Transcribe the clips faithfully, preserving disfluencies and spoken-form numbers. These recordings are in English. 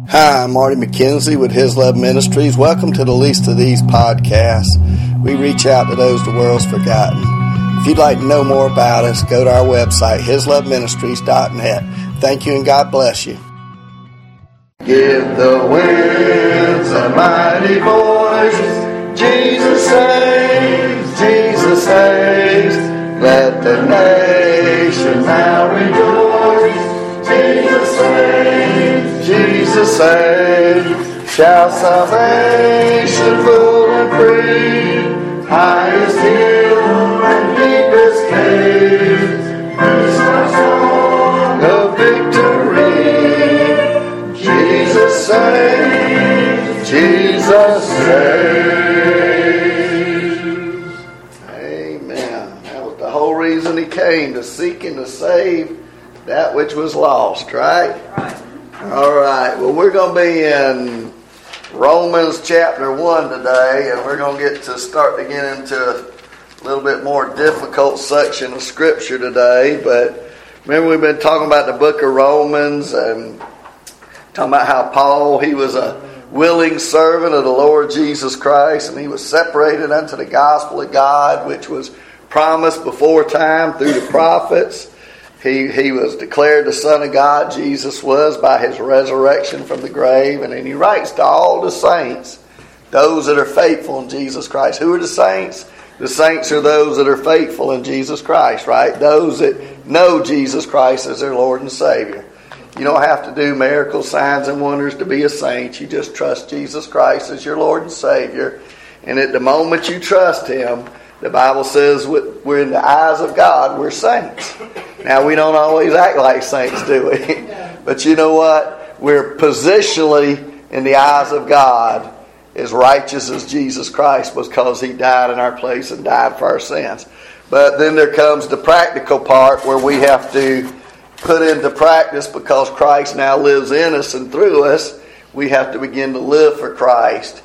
Hi, I'm Marty McKenzie with His Love Ministries. Welcome to the Least of These podcasts. We reach out to those the world's forgotten. If you'd like to know more about us, go to our website, his love ministries dot net. Thank you and God bless you. Give the winds a mighty voice. Jesus saves, Jesus saves. Let the nation now rejoice. Jesus saves, Jesus saves. Shout salvation full and free. Highest hill and deepest cave. This my song of victory. Jesus saves, Jesus saves. Amen. That was the whole reason he came, to seek and to save that which was lost, right? Right. All right. Well, we're going to be in Romans chapter one today, and we're going to get to start to get into a little bit more difficult section of Scripture today. But remember, we've been talking about the book of Romans and talking about how Paul, he was a willing servant of the Lord Jesus Christ, and he was separated unto the gospel of God, which was promised before time through the prophets. He he was declared the Son of God, Jesus was, by his resurrection from the grave. And then he writes to all the saints, those that are faithful in Jesus Christ. Who are the saints? The saints are those that are faithful in Jesus Christ, right? Those that know Jesus Christ as their Lord and Savior. You don't have to do miracles, signs, and wonders to be a saint. You just trust Jesus Christ as your Lord and Savior. And at the moment you trust Him, the Bible says we're in the eyes of God, we're saints. Now, we don't always act like saints, do we? But you know what? We're positionally in the eyes of God as righteous as Jesus Christ, because He died in our place and died for our sins. But then there comes the practical part where we have to put into practice, because Christ now lives in us and through us. We have to begin to live for Christ.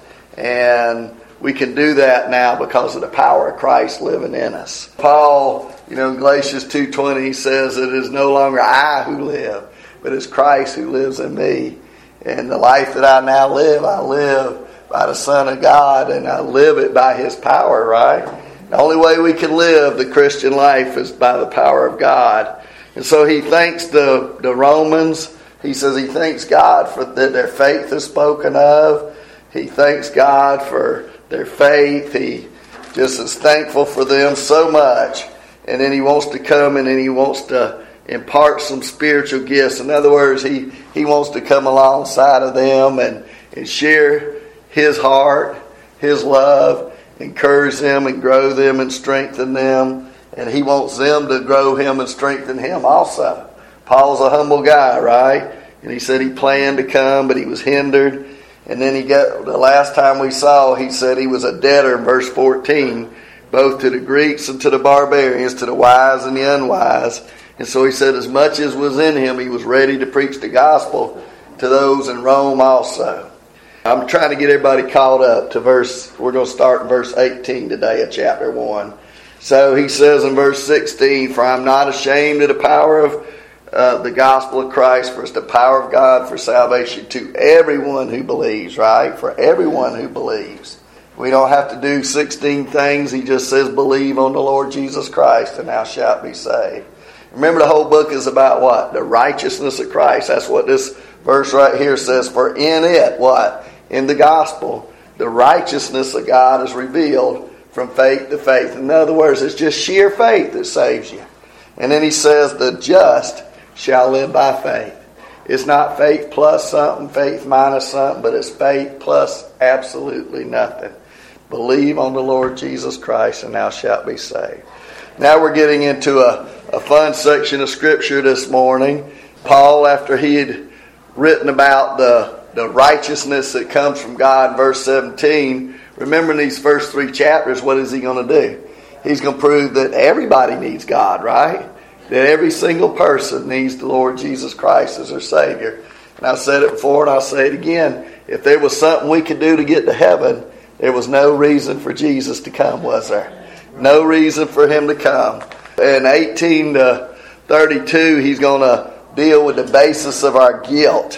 And we can do that now because of the power of Christ living in us. Paul, you know, in Galatians two twenty, he says, it is no longer I who live, but it's Christ who lives in me. And the life that I now live, I live by the Son of God, and I live it by His power, right? The only way we can live the Christian life is by the power of God. And so he thanks the, the Romans. He says he thanks God for that their faith is spoken of. He thanks God for their faith. He just is thankful for them so much. And then he wants to come and then he wants to impart some spiritual gifts. In other words, he, he wants to come alongside of them and, and share his heart, his love, encourage them and grow them and strengthen them. And he wants them to grow him and strengthen him also. Paul's a humble guy, right? And he said he planned to come, but he was hindered. And then he got, the last time we saw, he said he was a debtor in verse fourteen, both to the Greeks and to the barbarians, to the wise and the unwise. And so he said as much as was in him, he was ready to preach the gospel to those in Rome also. I'm trying to get everybody caught up to verse, we're going to start in verse eighteen today of chapter one. So he says in verse sixteen, for I am not ashamed of the power of uh, the gospel of Christ, for it's the power of God for salvation to everyone who believes, right? For everyone who believes. We don't have to do sixteen things. He just says, believe on the Lord Jesus Christ and thou shalt be saved. Remember, the whole book is about what? The righteousness of Christ. That's what this verse right here says. For in it, what? In the gospel, the righteousness of God is revealed from faith to faith. In other words, it's just sheer faith that saves you. And then he says, the just shall live by faith. It's not faith plus something, faith minus something, but it's faith plus absolutely nothing. Believe on the Lord Jesus Christ and thou shalt be saved. Now we're getting into a, a fun section of Scripture this morning. Paul, after he had written about the, the righteousness that comes from God in verse seventeen, remember in these first three chapters, what is he going to do? He's going to prove that everybody needs God, right? That every single person needs the Lord Jesus Christ as their Savior. And I've said it before and I'll say it again. If there was something we could do to get to heaven, there was no reason for Jesus to come, was there? No reason for Him to come. In eighteen to thirty-two, he's going to deal with the basis of our guilt.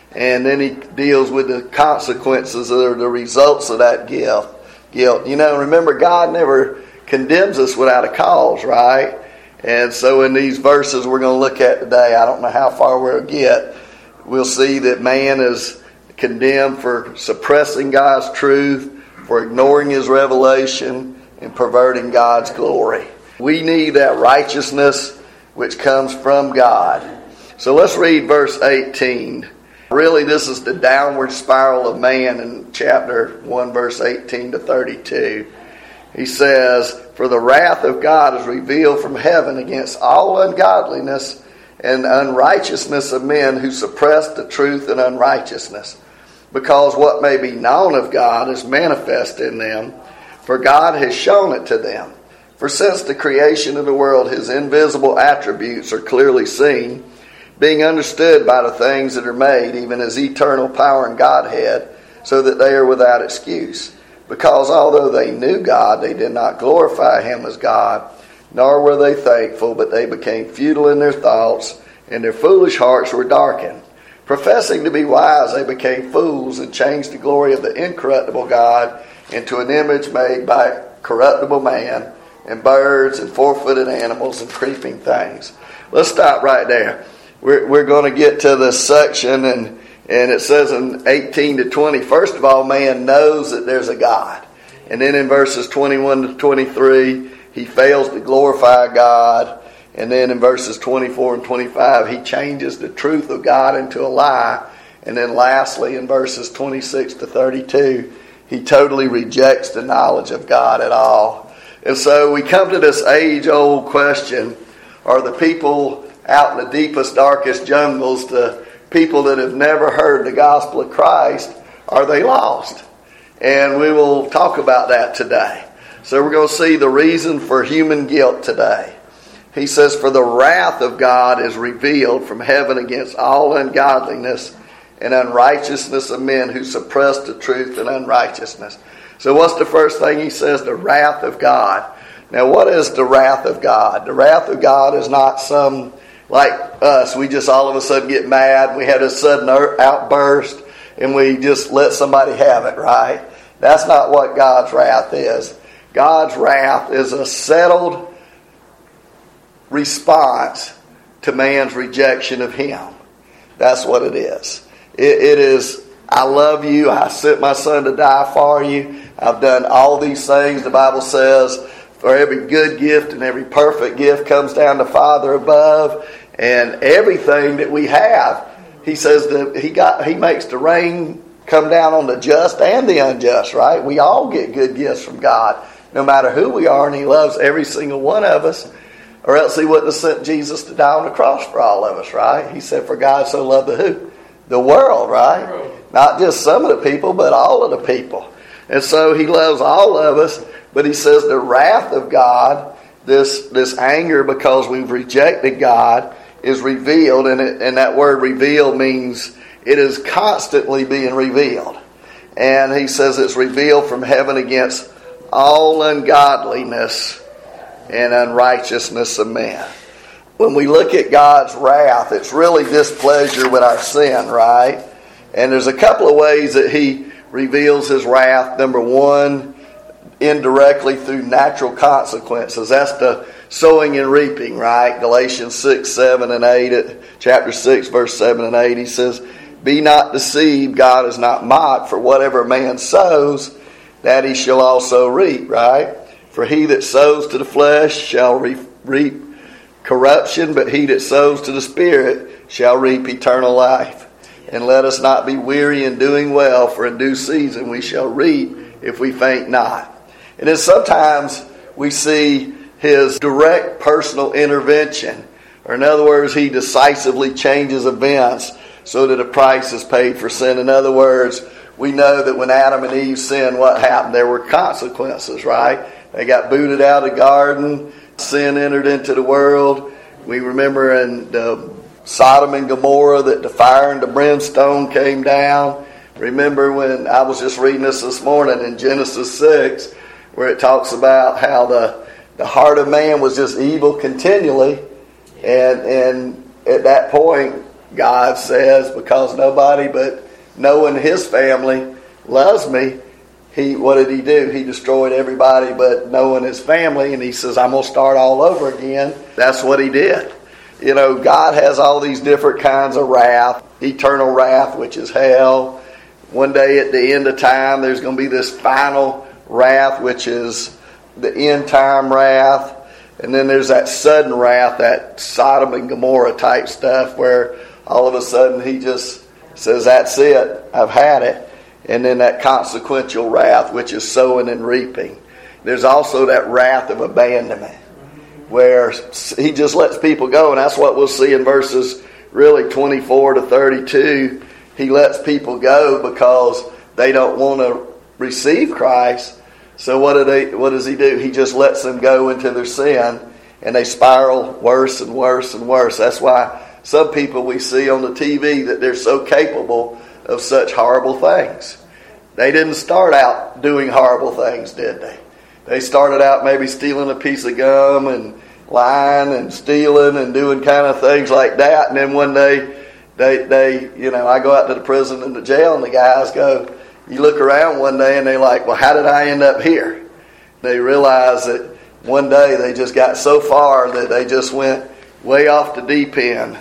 And then he deals with the consequences or the results of that guilt. Guilt. You know, remember, God never condemns us without a cause, right? And so in these verses we're going to look at today, I don't know how far we'll get, we'll see that man is condemned for suppressing God's truth, for ignoring His revelation, and perverting God's glory. We need that righteousness which comes from God. So let's read verse eighteen. Really, this is the downward spiral of man in chapter one, verse eighteen to thirty-two. He says, "For the wrath of God is revealed from heaven against all ungodliness and unrighteousness of men who suppress the truth in unrighteousness, because what may be known of God is manifest in them, for God has shown it to them. For since the creation of the world, His invisible attributes are clearly seen, being understood by the things that are made, even His eternal power and Godhead, so that they are without excuse. Because although they knew God, they did not glorify Him as God, nor were they thankful, but they became futile in their thoughts, and their foolish hearts were darkened. Professing to be wise, they became fools, and changed the glory of the incorruptible God into an image made by corruptible man, and birds, and four-footed animals, and creeping things." Let's stop right there. We're, we're going to get to this section, and And it says in eighteen to twenty, first of all, man knows that there's a God. And then in verses twenty-one to twenty-three, he fails to glorify God. And then in verses twenty-four and twenty-five, he changes the truth of God into a lie. And then lastly, in verses twenty-six to thirty-two, he totally rejects the knowledge of God at all. And so we come to this age-old question: are the people out in the deepest, darkest jungles, the people that have never heard the gospel of Christ, are they lost? And we will talk about that today. So we're going to see the reason for human guilt today. He says, "For the wrath of God is revealed from heaven against all ungodliness and unrighteousness of men who suppress the truth in unrighteousness." So what's the first thing he says? The wrath of God. Now, what is the wrath of God? The wrath of God is not some, like us, we just all of a sudden get mad, we have a sudden outburst, and we just let somebody have it, right? That's not what God's wrath is. God's wrath is a settled response to man's rejection of Him. That's what it is. It, it is, I love you, I sent my Son to die for you, I've done all these things. The Bible says, for every good gift and every perfect gift comes down to Father above. And everything that we have, He says that He got He makes the rain come down on the just and the unjust, right? We all get good gifts from God, no matter who we are, and He loves every single one of us, or else He wouldn't have sent Jesus to die on the cross for all of us, right? He said, "For God so loved the who? The world," right? Not just some of the people, but all of the people. And so He loves all of us, but He says the wrath of God, this, this anger because we've rejected God, is revealed, and, it, and that word revealed means it is constantly being revealed. And he says it's revealed from heaven against all ungodliness and unrighteousness of men. When we look at God's wrath, it's really displeasure with our sin, right? And there's a couple of ways that He reveals His wrath. Number one, indirectly through natural consequences. That's the sowing and reaping, right? Galatians six, seven, and eight, chapter six, verse seven and eight, he says, "Be not deceived, God is not mocked, for whatever a man sows, that he shall also reap," right? "For he that sows to the flesh shall reap corruption, but he that sows to the Spirit shall reap eternal life. And let us not be weary in doing well, for in due season we shall reap if we faint not." And then sometimes we see His direct personal intervention. Or in other words, He decisively changes events so that a price is paid for sin. In other words, we know that when Adam and Eve sinned, what happened? There were consequences, right? They got booted out of the garden. Sin entered into the world. We remember in the Sodom and Gomorrah that the fire and the brimstone came down. Remember when I was just reading this this morning in Genesis six, where it talks about how the The heart of man was just evil continually. And and at that point, God says, because nobody but knowing his family loves me, he what did he do? He destroyed everybody but knowing his family, and he says, I'm going to start all over again. That's what he did. You know, God has all these different kinds of wrath. Eternal wrath, which is hell. One day at the end of time, there's going to be this final wrath, which is the end time wrath. And then there's that sudden wrath, that Sodom and Gomorrah type stuff, where all of a sudden he just says, that's it, I've had it. And then that consequential wrath, which is sowing and reaping. There's also that wrath of abandonment, where he just lets people go. And that's what we'll see in verses really twenty-four to thirty-two. He lets people go because they don't want to receive Christ. So what do they? What does he do? He just lets them go into their sin, and they spiral worse and worse and worse. That's why some people we see on the T V that they're so capable of such horrible things. They didn't start out doing horrible things, did they? They started out maybe stealing a piece of gum and lying and stealing and doing kind of things like that. And then one day, they, they, you know, I go out to the prison and the jail, and the guys go, you look around one day and they're like, well, how did I end up here? They realize that one day they just got so far that they just went way off the deep end.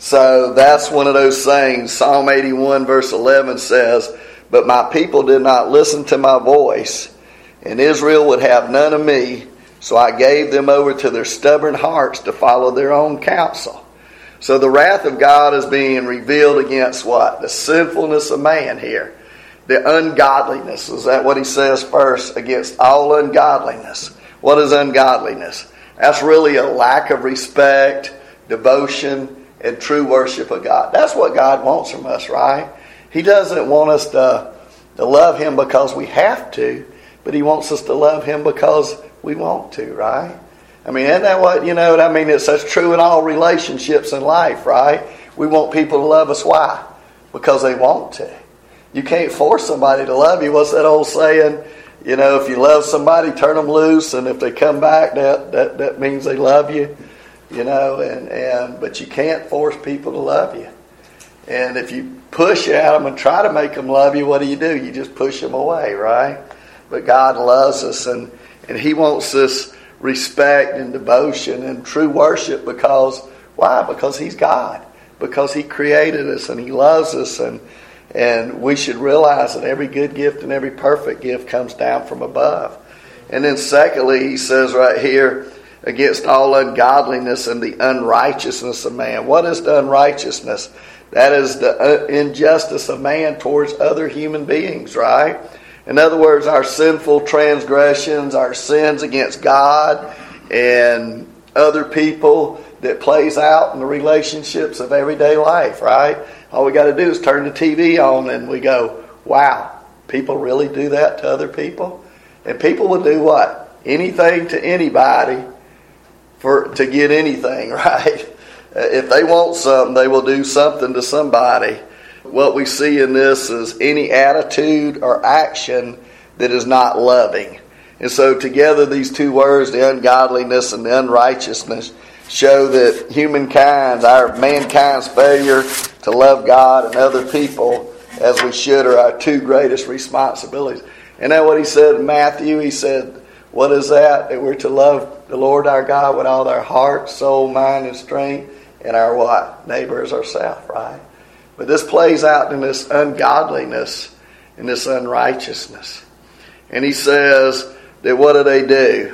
So that's one of those sayings. Psalm eighty-one verse eleven says, but my people did not listen to my voice, and Israel would have none of me. So I gave them over to their stubborn hearts to follow their own counsel. So the wrath of God is being revealed against what? The sinfulness of man here. The ungodliness. Is that what he says first? Against all ungodliness. What is ungodliness? That's really a lack of respect, devotion, and true worship of God. That's what God wants from us, right? He doesn't want us to, to love him because we have to, but he wants us to love him because we want to, right? I mean, isn't that what, you know what I mean? It's that's true in all relationships in life, right? We want people to love us. Why? Because they want to. You can't force somebody to love you. What's that old saying? You know, if you love somebody, turn them loose, and if they come back, that that, that means they love you. You know, and, and but you can't force people to love you. And if you push at them and try to make them love you, what do you do? You just push them away, right? But God loves us, and, and he wants this respect and devotion and true worship because, why? Because he's God. Because he created us and he loves us, and and we should realize that every good gift and every perfect gift comes down from above. And then secondly, he says right here, against all ungodliness and the unrighteousness of man. What is the unrighteousness? That is the injustice of man towards other human beings, right? In other words, our sinful transgressions, our sins against God and other people that plays out in the relationships of everyday life, right? All we got to do is turn the T V on and we go, wow, people really do that to other people? And people will do what? Anything to anybody for to get anything, right? If they want something, they will do something to somebody. What we see in this is any attitude or action that is not loving. And so together these two words, the ungodliness and the unrighteousness, show that humankind, our mankind's failure to love God and other people as we should, are our two greatest responsibilities. And that's what he said in Matthew. He said, what is that? That we're to love the Lord our God with all our heart, soul, mind, and strength, and our what? Neighbor as ourselves, right? But this plays out in this ungodliness and this unrighteousness. And he says that what do they do?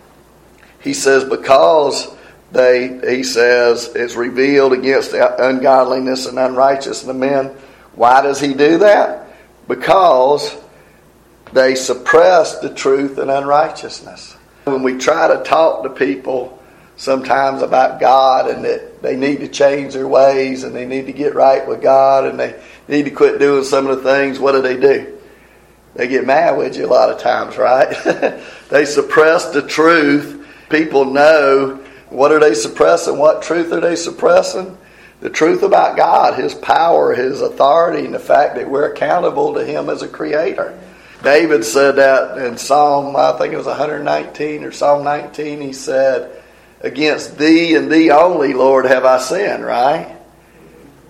He says because they, he says, it's revealed against the ungodliness and unrighteousness of men. Why does he do that? Because they suppress the truth and unrighteousness. When we try to talk to people sometimes about God and that they need to change their ways and they need to get right with God and they need to quit doing some of the things, what do they do? They get mad with you a lot of times, right? They suppress the truth. People know, what are they suppressing? What truth are they suppressing? The truth about God, his power, his authority, and the fact that we're accountable to him as a creator. David said that in Psalm, I think it was one nineteen or Psalm nineteen. He said, against thee and thee only, Lord, have I sinned, right?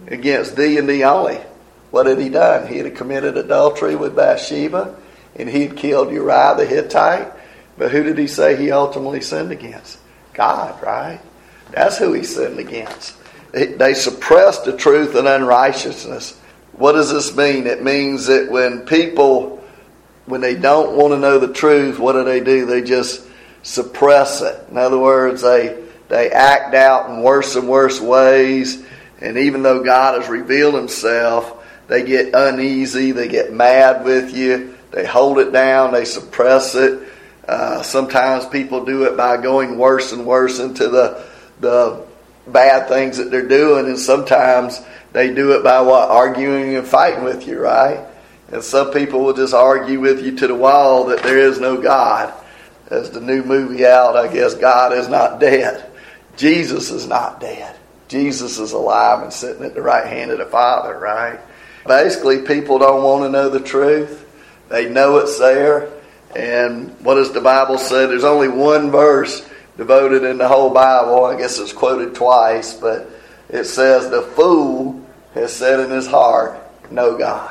against thee and thee only. What had he done? He had committed adultery with Bathsheba, and he had killed Uriah the Hittite. But who did he say he ultimately sinned against? God, right? That's who he sinned against. They suppressed the truth and unrighteousness. What does this mean? It means that when people, when they don't want to know the truth, what do they do? They just suppress it. In other words, they they act out in worse and worse ways. And even though God has revealed himself, they get uneasy, they get mad with you, they hold it down, they suppress it. Uh, sometimes people do it by going worse and worse into the the bad things that they're doing, and sometimes they do it by what? Arguing and fighting with you, right? And some people will just argue with you to the wall that there is no God. As the new movie out, I guess, God is not dead. Jesus is not dead. Jesus is alive and sitting at the right hand of the Father, right? Basically, people don't want to know the truth. They know it's there. And what does the Bible say? There's only one verse devoted in the whole Bible. I guess it's quoted twice, but it says, the fool has said in his heart, no God.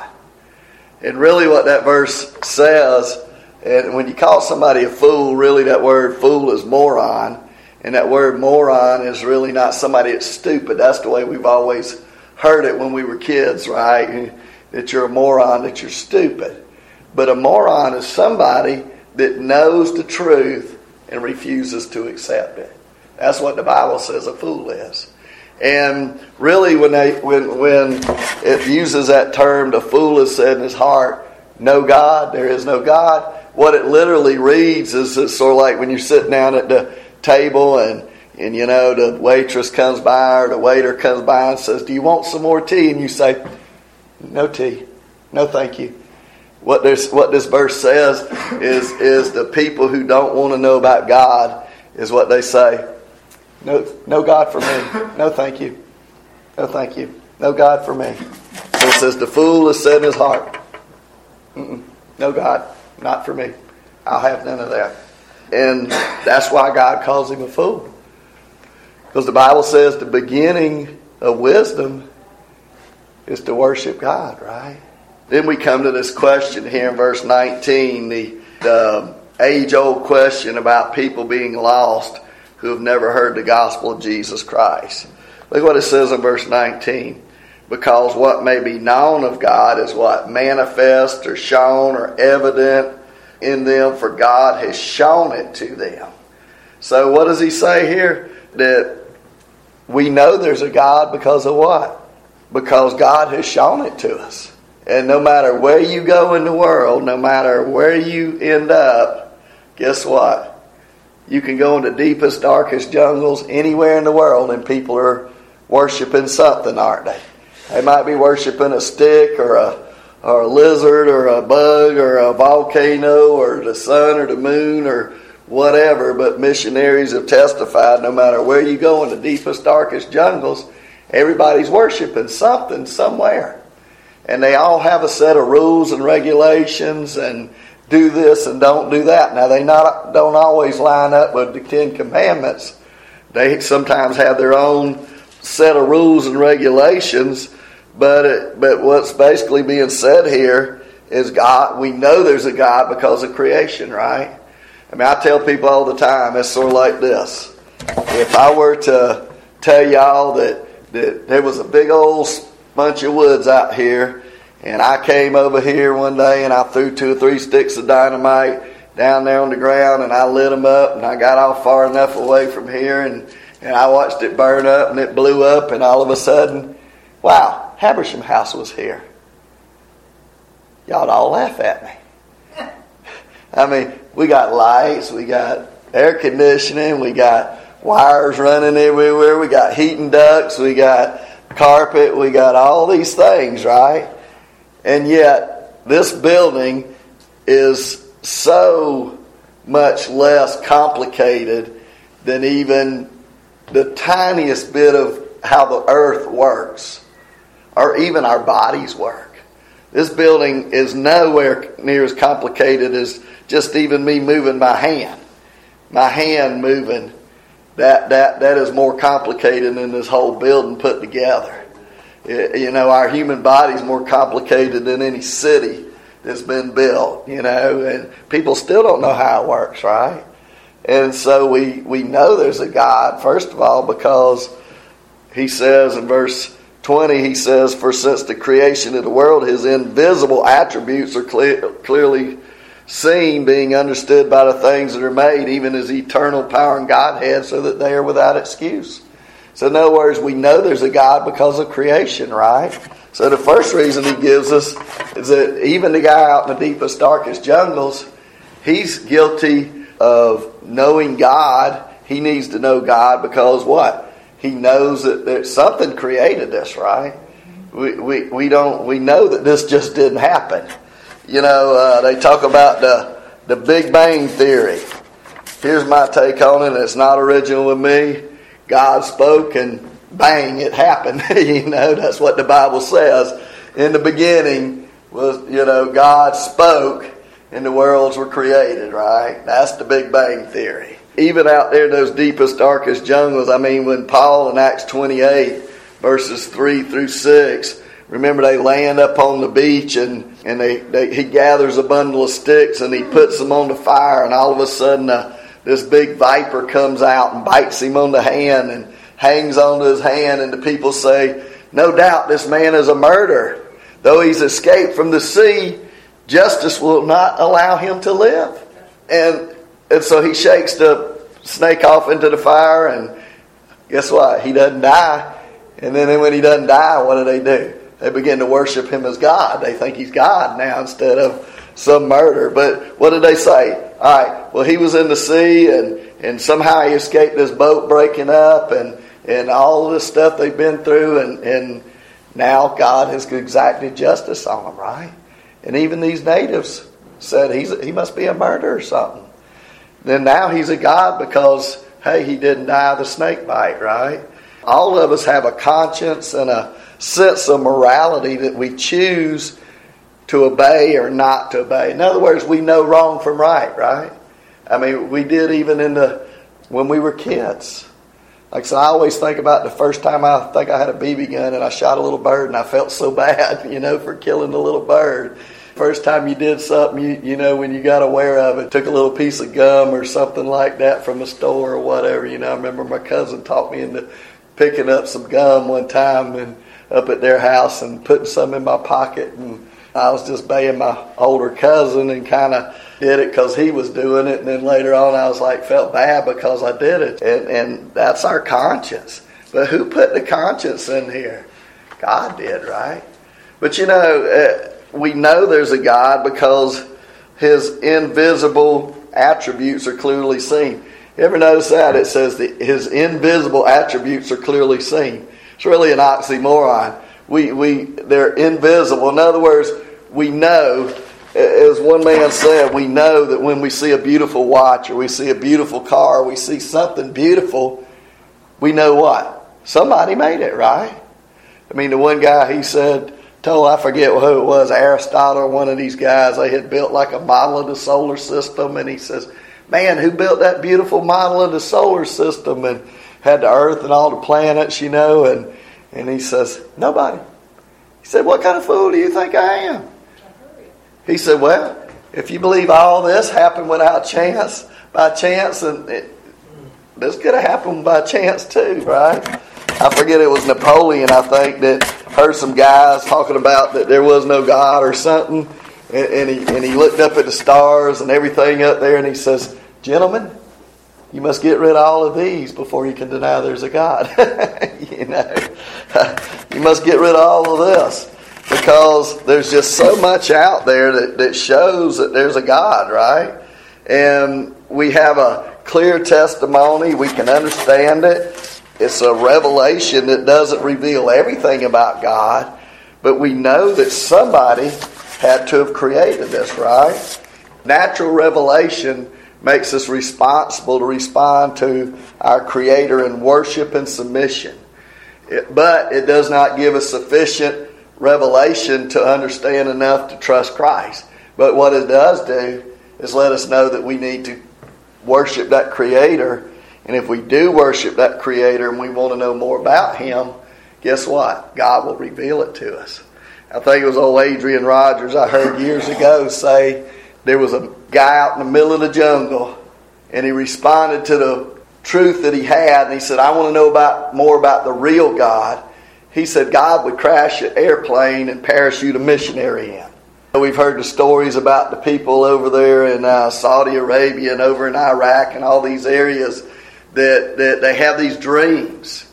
And really what that verse says, and when you call somebody a fool, really that word fool is moron. And that word moron is really not somebody that's stupid. That's the way we've always heard it when we were kids, right? That you're a moron, that you're stupid. But a moron is somebody that knows the truth and refuses to accept it. That's what the Bible says a fool is. And really when they when when it uses that term, the fool has said in his heart, no God, there is no God. What it literally reads is it's sort of like when you're sitting down at the table and, and you know, the waitress comes by or the waiter comes by and says, do you want some more tea? And you say, no tea. No thank you. What this, what this verse says is, is the people who don't want to know about God is what they say. No, no God for me. No thank you. No thank you. No God for me. So it says the fool has said in his heart, Mm-mm, no God, not for me. I'll have none of that. And that's why God calls him a fool. Because the Bible says the beginning of wisdom is to worship God, right? Then we come to this question here in verse nineteen, the, the age-old question about people being lost who have never heard the gospel of Jesus Christ. Look what it says in verse nineteen. Because what may be known of God is what? Manifest or shown or evident in them, for God has shown it to them. So what does he say here? That we know there's a God because of what? Because God has shown it to us. And no matter where you go in the world, no matter where you end up, guess what? You can go in the deepest, darkest jungles anywhere in the world and people are worshiping something, aren't they? They might be worshiping a stick or a, or a lizard or a bug or a volcano or the sun or the moon or whatever, but missionaries have testified no matter where you go in the deepest, darkest jungles, everybody's worshiping something somewhere. And they all have a set of rules and regulations and do this and don't do that. Now, they not don't always line up with the Ten Commandments. They sometimes have their own set of rules and regulations. But it, but what's basically being said here is God. We know there's a God because of creation, right? I mean, I tell people all the time, it's sort of like this. If I were to tell y'all that, that there was a big old bunch of woods out here, and I came over here one day and I threw two or three sticks of dynamite down there on the ground and I lit them up and I got off far enough away from here and, and I watched it burn up and it blew up and all of a sudden, wow, Habersham House was here. Y'all'd all laugh at me. I mean, we got lights, we got air conditioning, we got wires running everywhere, we got heating ducts, we got carpet, we got all these things, right? And yet, this building is so much less complicated than even the tiniest bit of how the earth works, or even our bodies work. This building is nowhere near as complicated as just even me moving my hand. My hand moving, that, that, that is more complicated than this whole building put together. You know, our human body's more complicated than any city that's been built, you know, and people still don't know how it works, right? And so we, we know there's a God, first of all, because he says in verse twenty, he says, for since the creation of the world, his invisible attributes are clear, clearly seen, being understood by the things that are made, even his eternal power and Godhead, so that they are without excuse. So in other words, we know there's a God because of creation, right? So the first reason he gives us is that even the guy out in the deepest, darkest jungles, he's guilty of knowing God. He needs to know God because what? He knows that there's something created this, right? We we we don't we know that this just didn't happen. You know, uh, they talk about the the Big Bang Theory. Here's my take on it. It's not original with me. God spoke and bang, it happened. You know, that's what the Bible says. In the beginning was, you know, God spoke and the worlds were created, right? That's the Big Bang Theory. Even out there in those deepest, darkest jungles, I mean, when Paul in Acts twenty-eight, verses three through six, remember they land up on the beach and, and they, they he gathers a bundle of sticks and he puts them on the fire, and all of a sudden uh, this big viper comes out and bites him on the hand and hangs onto his hand, and the people say, no doubt this man is a murderer. Though he's escaped from the sea, justice will not allow him to live. And, and so he shakes the snake off into the fire, and guess what? He doesn't die. And then when he doesn't die, what do they do? They begin to worship him as God. They think he's God now instead of some murder. But what did they say? All right, well, he was in the sea, and, and somehow he escaped this boat breaking up, and, and all this stuff they've been through, and, and now God has exacted justice on them, right? And even these natives said he's he must be a murderer or something. Then now he's a God because, hey, he didn't die of the snake bite, right? All of us have a conscience and a sense of morality that we choose to obey or not to obey. In other words, we know wrong from right, right? I mean, we did even in the when we were kids. Like I said, I always think about the first time I think I had a B B gun and I shot a little bird and I felt so bad, you know, for killing the little bird. First time you did something, you, you know, when you got aware of it, took a little piece of gum or something like that from a store or whatever. You know, I remember my cousin talked me into picking up some gum one time and up at their house and putting some in my pocket, and I was just obeying my older cousin and kind of did it because he was doing it. And then later on I was like, felt bad because I did it. And, and that's our conscience. But who put the conscience in here? God did, right? But you know, uh, we know there's a God because his invisible attributes are clearly seen. You ever notice that? It says that his invisible attributes are clearly seen. It's really an oxymoron. We, we, they're invisible. In other words, we know, as one man said, we know that when we see a beautiful watch or we see a beautiful car, or we see something beautiful, we know what? Somebody made it, right? I mean, the one guy, he said, told, I forget who it was, Aristotle or one of these guys, they had built like a model of the solar system, and he says, man, who built that beautiful model of the solar system and had the earth and all the planets, you know, and, and he says, nobody. He said, what kind of fool do you think I am? He said, well, if you believe all this happened without chance, by chance, and it, this could have happened by chance too, right? I forget, it was Napoleon, I think, that heard some guys talking about that there was no God or something, and, and he and he looked up at the stars and everything up there, and he says, gentlemen, you must get rid of all of these before you can deny there's a God. You know, you must get rid of all of this because there's just so much out there that, that shows that there's a God, right? And we have a clear testimony. We can understand it. It's a revelation that doesn't reveal everything about God, but we know that somebody had to have created this, right? Natural revelation makes us responsible to respond to our Creator in worship and submission. It, but it does not give us sufficient revelation to understand enough to trust Christ. But what it does do is let us know that we need to worship that Creator. And if we do worship that Creator and we want to know more about Him, guess what? God will reveal it to us. I think it was old Adrian Rogers I heard years ago say there was a guy out in the middle of the jungle, and he responded to the truth that he had, and he said, I want to know about more about the real God. He said God would crash an airplane and parachute a missionary in. We've heard the stories about the people over there in uh, Saudi Arabia and over in Iraq and all these areas that, that they have these dreams.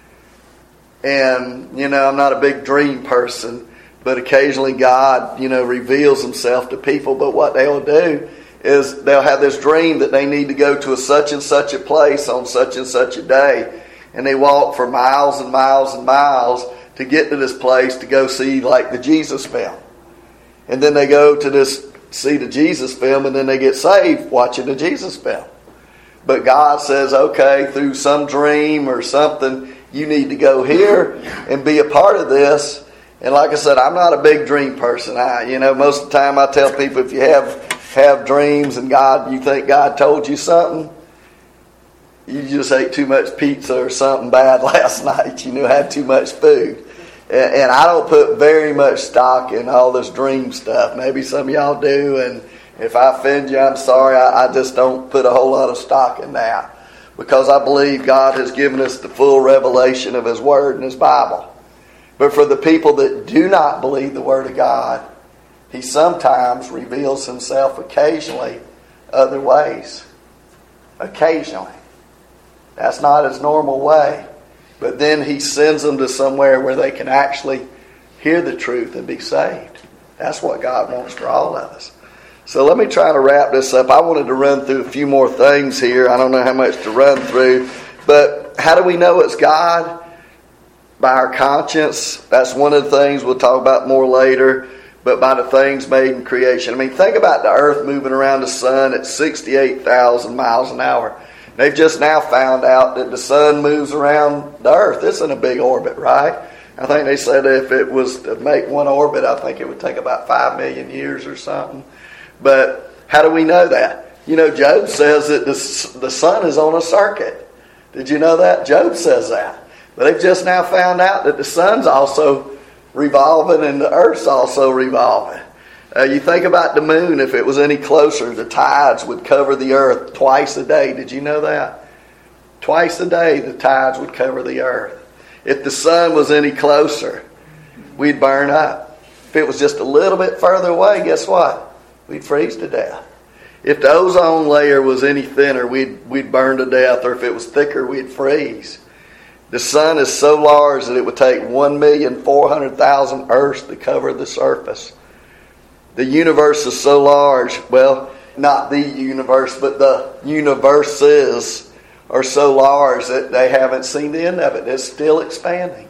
And, you know, I'm not a big dream person, but occasionally God, you know, reveals himself to people. But what they'll do is they'll have this dream that they need to go to a such and such a place on such and such a day. And they walk for miles and miles and miles to get to this place to go see like the Jesus film. And then they go to this, see the Jesus film, and then they get saved watching the Jesus film. But God says, okay, through some dream or something, you need to go here and be a part of this. And like I said, I'm not a big dream person. I, you know, most of the time I tell people if you have have dreams and God, you think God told you something, you just ate too much pizza or something bad last night. You know, had too much food. And, and I don't put very much stock in all this dream stuff. Maybe some of y'all do, and if I offend you, I'm sorry. I, I just don't put a whole lot of stock in that, because I believe God has given us the full revelation of His Word and His Bible. But for the people that do not believe the Word of God, He sometimes reveals Himself occasionally other ways. Occasionally. That's not His normal way. But then He sends them to somewhere where they can actually hear the truth and be saved. That's what God wants for all of us. So let me try to wrap this up. I wanted to run through a few more things here. I don't know how much to run through. But how do we know it's God? By our conscience. That's one of the things we'll talk about more later. But by the things made in creation. I mean, think about the earth moving around the sun at sixty-eight thousand miles an hour. They've just now found out that the sun moves around the earth. It's in a big orbit, right? I think they said if it was to make one orbit, I think it would take about five million years or something. But how do we know that? You know, Job says that the, the sun is on a circuit. Did you know that? Job says that. But they've just now found out that the sun's also revolving and the earth's also revolving. Uh, you think about the moon, if it was any closer, the tides would cover the earth twice a day. Did you know that? Twice a day the tides would cover the earth. If the sun was any closer, we'd burn up. If it was just a little bit further away, guess what? We'd freeze to death. If the ozone layer was any thinner, we'd, we'd burn to death. Or if it was thicker, we'd freeze. The sun is so large that it would take one million four hundred thousand Earths to cover the surface. The universe is so large, well, not the universe, but the universes are so large that they haven't seen the end of it. It's still expanding.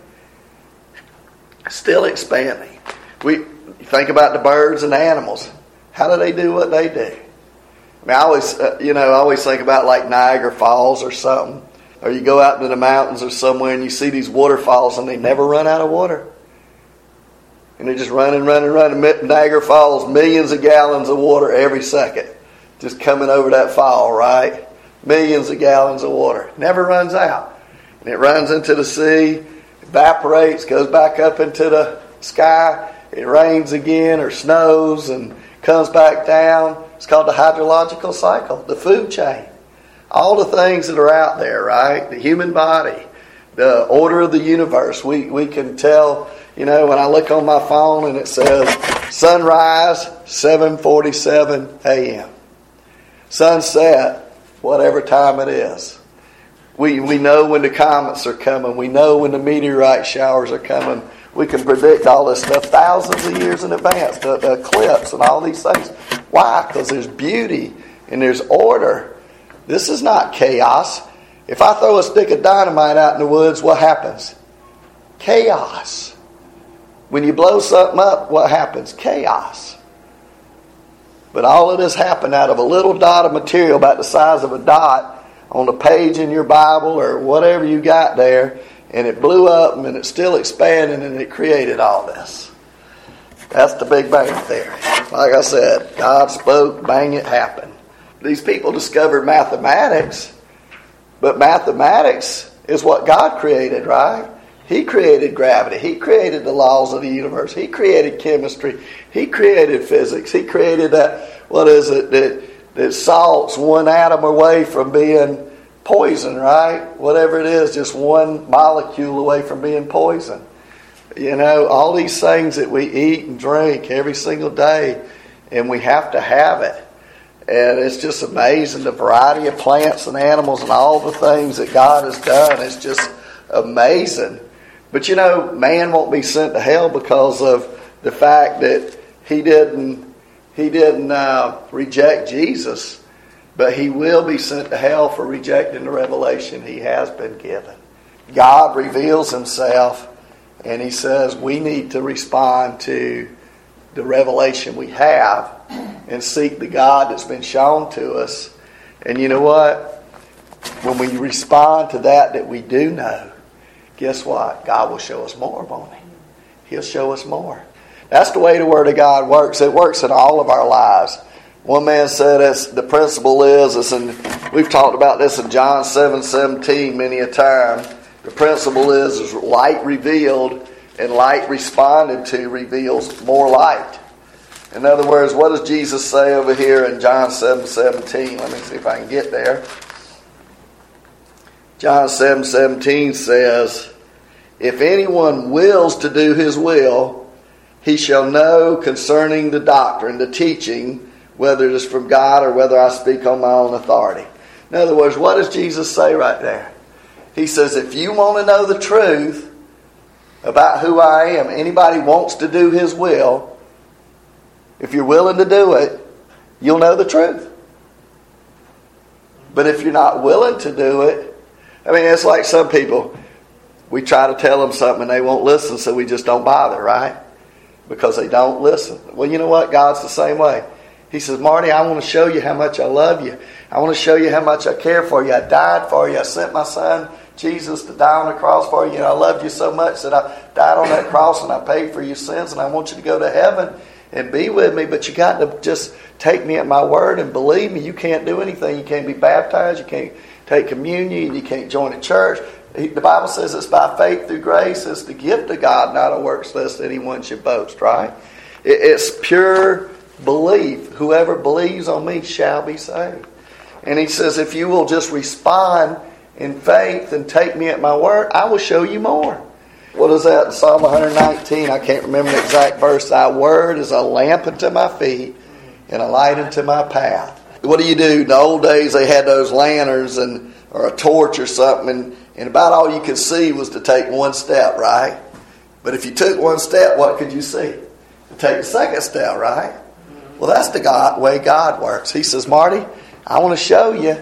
Still expanding. We think about the birds and animals. How do they do what they do? I mean, I always, uh, you know, I always think about like Niagara Falls or something. Or you go out into the mountains or somewhere and you see these waterfalls and they never run out of water. And they're just running, running, running. Niagara Falls, millions of gallons of water every second. Just coming over that fall, right? Millions of gallons of water. Never runs out. And it runs into the sea, evaporates, goes back up into the sky. It rains again or snows and comes back down. It's called the hydrological cycle, the food chain. All the things that are out there, right? The human body, the order of the universe. We, we can tell... You know, when I look on my phone and it says sunrise, seven forty-seven a.m. Sunset, whatever time it is. We we know when the comets are coming. We know when the meteorite showers are coming. We can predict all this stuff thousands of years in advance. The, the eclipse and all these things. Why? Because there's beauty and there's order. This is not chaos. If I throw a stick of dynamite out in the woods, what happens? Chaos. When you blow something up, what happens? Chaos. But all of this happened out of a little dot of material about the size of a dot on the page in your Bible or whatever you got there, and it blew up and it's still expanding and it created all this. That's the Big Bang Theory. Like I said, God spoke, bang, it happened. These people discovered mathematics, but mathematics is what God created, right? He created gravity. He created the laws of the universe. He created chemistry. He created physics. He created that, what is it, that, that salt's one atom away from being poison, right? Whatever it is, just one molecule away from being poison. You know, all these things that we eat and drink every single day, and we have to have it. And it's just amazing, the variety of plants and animals and all the things that God has done. It's just amazing. But you know, man won't be sent to hell because of the fact that he didn't he didn't uh, reject Jesus, but he will be sent to hell for rejecting the revelation he has been given. God reveals himself, and he says we need to respond to the revelation we have and seek the God that's been shown to us. And you know what? When we respond to that that we do know, guess what? God will show us more, won't he? He'll show us more. That's the way the Word of God works. It works in all of our lives. One man said it's, the principle is, it's in, we've talked about this in John seven seventeen many a time. The principle is, is light revealed and light responded to reveals more light. In other words, what does Jesus say over here in John seven seventeen? Let me see if I can get there. John seven seventeen says, if anyone wills to do his will, he shall know concerning the doctrine, the teaching, whether it is from God or whether I speak on my own authority. In other words, what does Jesus say right there? He says, if you want to know the truth about who I am, anybody wants to do his will, if you're willing to do it, you'll know the truth. But if you're not willing to do it, I mean, it's like some people, we try to tell them something and they won't listen, so we just don't bother, right? Because they don't listen. Well, you know what? God's the same way. He says, Marty, I want to show you how much I love you. I want to show you how much I care for you. I died for you. I sent my son, Jesus, to die on the cross for you. And I loved you so much that I died on that cross and I paid for your sins. And I want you to go to heaven and be with me. But you got to just take me at my word and believe me. You can't do anything. You can't be baptized. You can't take communion. You can't join a church. The Bible says it's by faith through grace. It's the gift of God, not a works lest anyone should boast, right? It's pure belief. Whoever believes on me shall be saved. And he says, if you will just respond in faith and take me at my word, I will show you more. What is that in Psalm one nineteen? I can't remember the exact verse. Thy word is a lamp unto my feet and a light unto my path. What do you do? In the old days, they had those lanterns and or a torch or something, and, and about all you could see was to take one step, right? But if you took one step, what could you see? To take the second step, right? Well, that's the God, way God works. He says, Marty, I want to show you.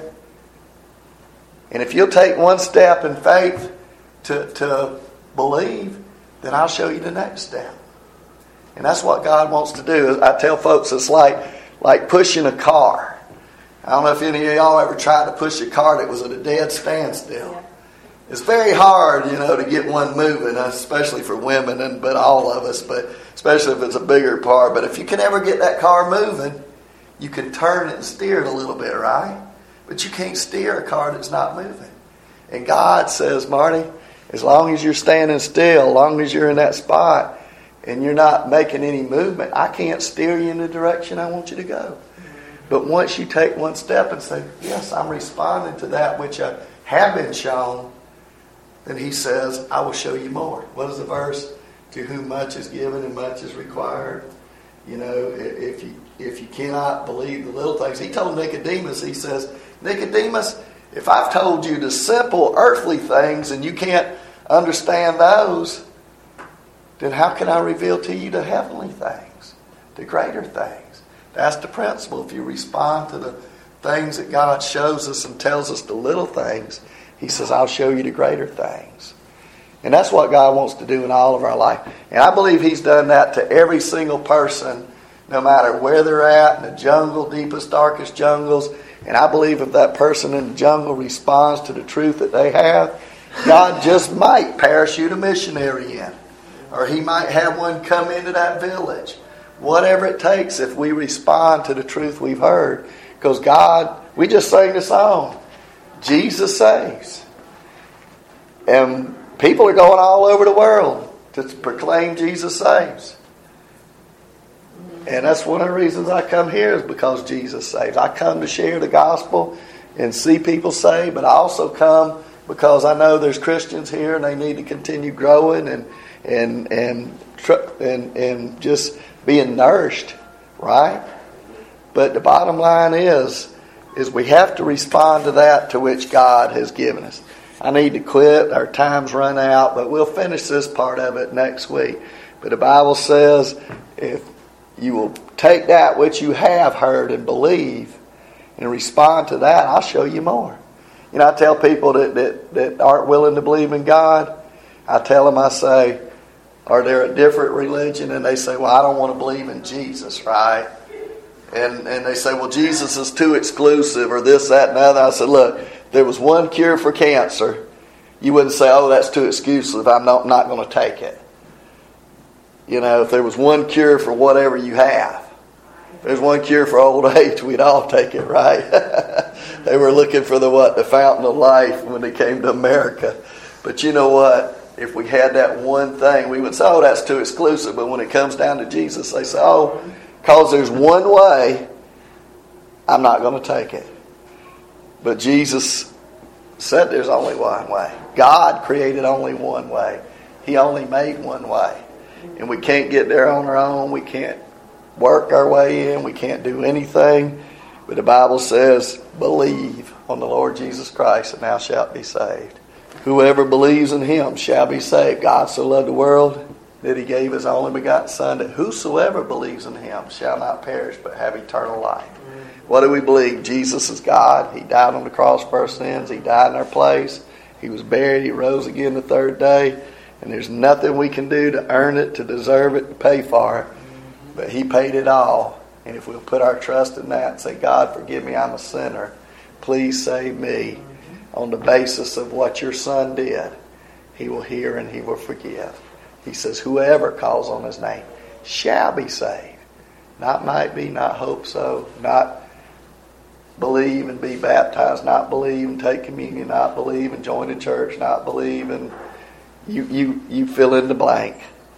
And if you'll take one step in faith to, to believe, then I'll show you the next step. And that's what God wants to do. I tell folks it's like, like pushing a car. I don't know if any of y'all ever tried to push a car that was at a dead standstill. Yeah. It's very hard, you know, to get one moving, especially for women, and but all of us, but especially if it's a bigger car. But if you can ever get that car moving, you can turn it and steer it a little bit, right? But you can't steer a car that's not moving. And God says, Marty, as long as you're standing still, as long as you're in that spot, and you're not making any movement, I can't steer you in the direction I want you to go. But once you take one step and say, yes, I'm responding to that which I have been shown, then he says, I will show you more. What is the verse? To whom much is given and much is required. You know, if you if you cannot believe the little things. He told Nicodemus, he says, Nicodemus, if I've told you the simple earthly things and you can't understand those, then how can I reveal to you the heavenly things, the greater things? That's the principle. If you respond to the things that God shows us and tells us the little things, he says, I'll show you the greater things. And that's what God wants to do in all of our life. And I believe he's done that to every single person, no matter where they're at, in the jungle, deepest, darkest jungles. And I believe if that person in the jungle responds to the truth that they have, God just might parachute a missionary in. Or he might have one come into that village. Whatever it takes if we respond to the truth we've heard. Because God, we just sang the song, Jesus saves. And people are going all over the world to proclaim Jesus saves. And that's one of the reasons I come here, is because Jesus saves. I come to share the gospel and see people saved, but I also come because I know there's Christians here and they need to continue growing and and and and, and just being nourished, right? But the bottom line is, is we have to respond to that to which God has given us. I need to quit. Our time's run out, but we'll finish this part of it next week. But the Bible says, if you will take that which you have heard and believe and respond to that, I'll show you more. You know, I tell people that, that, that aren't willing to believe in God, I tell them, I say, are they a different religion? And they say, well, I don't want to believe in Jesus, right? And and they say, well, Jesus is too exclusive, or this, that, and the other. I said, look, if there was one cure for cancer, you wouldn't say, oh, that's too exclusive, I'm not, not going to take it. You know, if there was one cure for whatever you have, if there's one cure for old age, we'd all take it, right? They were looking for the what? The fountain of life when they came to America. But you know what? If we had that one thing, we would say, oh, that's too exclusive. But when it comes down to Jesus, they say, oh, because there's one way, I'm not going to take it. But Jesus said there's only one way. God created only one way. He only made one way. And we can't get there on our own. We can't work our way in. We can't do anything. But the Bible says, believe on the Lord Jesus Christ, and thou shalt be saved. Whoever believes in Him shall be saved. God so loved the world that He gave His only begotten Son, that whosoever believes in Him shall not perish but have eternal life. What do we believe? Jesus is God. He died on the cross for our sins. He died in our place. He was buried. He rose again the third day. And there's nothing we can do to earn it, to deserve it, to pay for it. But He paid it all. And if we'll put our trust in that and say, God, forgive me, I'm a sinner. Please save me. On the basis of what your Son did, He will hear and He will forgive. He says, whoever calls on His name shall be saved. Not might be, not hope so, not believe and be baptized, not believe and take communion, not believe and join a church, not believe and you, you, you fill in the blank.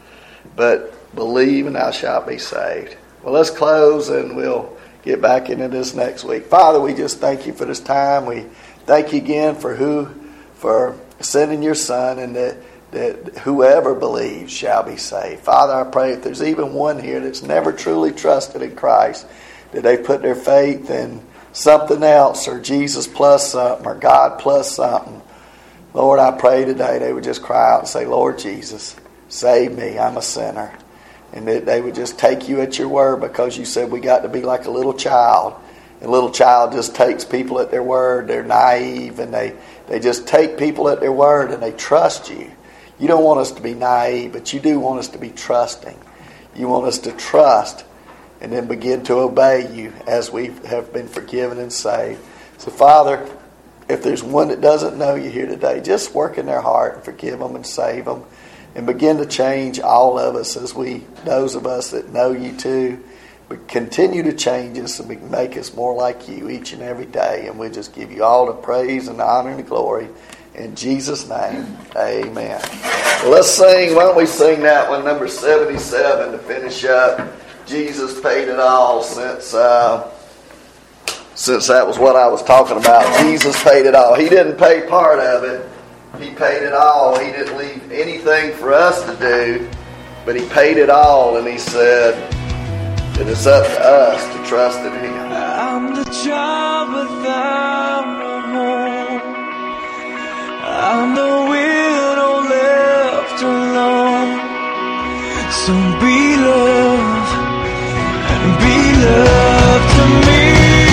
But believe and thou shalt be saved. Well, let's close and we'll get back into this next week. Father, we just thank You for this time. We thank You again for who, for sending Your Son, and that, that whoever believes shall be saved. Father, I pray if there's even one here that's never truly trusted in Christ, that they put their faith in something else, or Jesus plus something, or God plus something. Lord, I pray today they would just cry out and say, Lord Jesus, save me, I'm a sinner. And that they would just take You at Your word, because You said we got to be like a little child. And a little child just takes people at their word. They're naive, and they, they just take people at their word, and they trust You. You don't want us to be naive, but You do want us to be trusting. You want us to trust and then begin to obey You as we have been forgiven and saved. So, Father, if there's one that doesn't know You here today, just work in their heart and forgive them and save them. And begin to change all of us, as we, those of us that know You too. But continue to change us and make us more like You each and every day. And we just give You all the praise and the honor and the glory. In Jesus' name, amen. Well, let's sing. Why don't we sing that one, number seventy-seven, to finish up. Jesus paid it all, since uh, since that was what I was talking about. Jesus paid it all. He didn't pay part of it. He paid it all. He didn't leave anything for us to do, but He paid it all, and He said that it's up to us to trust in Him. I'm the child without a home. I'm the widow left alone. So be love, be love to me.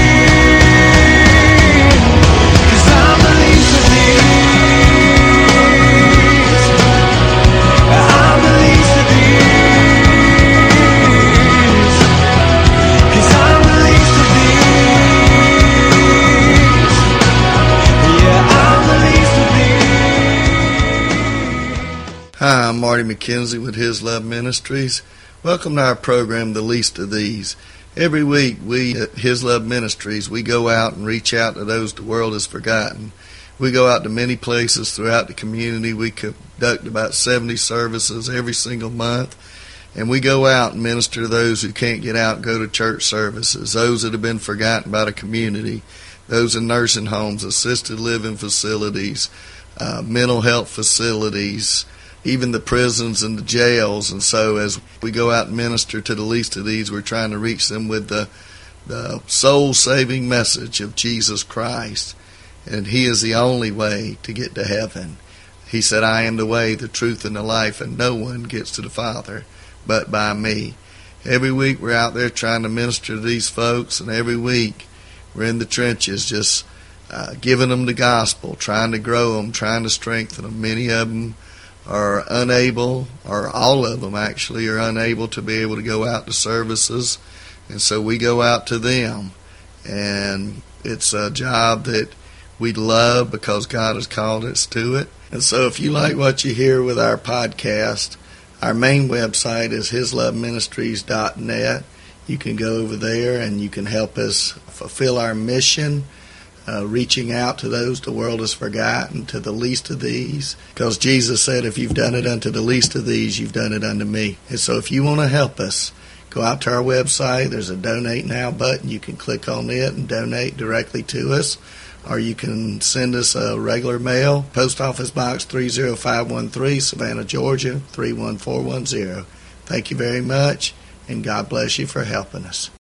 Hi, I'm Marty McKenzie with His Love Ministries. Welcome to our program, The Least of These. Every week we at His Love Ministries, we go out and reach out to those the world has forgotten. We go out to many places throughout the community. We conduct about seventy services every single month. And we go out and minister to those who can't get out and go to church services, those that have been forgotten by the community, those in nursing homes, assisted living facilities, uh, mental health facilities, even the prisons and the jails. And so as we go out and minister to the least of these, we're trying to reach them with the, the soul-saving message of Jesus Christ. And He is the only way to get to heaven. He said, I am the way, the truth, and the life, and no one gets to the Father but by me. Every week we're out there trying to minister to these folks, and every week we're in the trenches just uh, giving them the gospel, trying to grow them, trying to strengthen them. Many of them are unable, or all of them actually, are unable to be able to go out to services, and so we go out to them. And it's a job that we love because God has called us to it. And so if you like what you hear with our podcast, our main website is his love ministries dot net. You can go over there and you can help us fulfill our mission, uh, reaching out to those the world has forgotten, to the least of these. Because Jesus said, if you've done it unto the least of these, you've done it unto me. And so if you want to help us, go out to our website. There's a Donate Now button. You can click on it and donate directly to us. Or you can send us a regular mail, Post Office Box three oh five one three, Savannah, Georgia, three one four one zero. Thank you very much, and God bless you for helping us.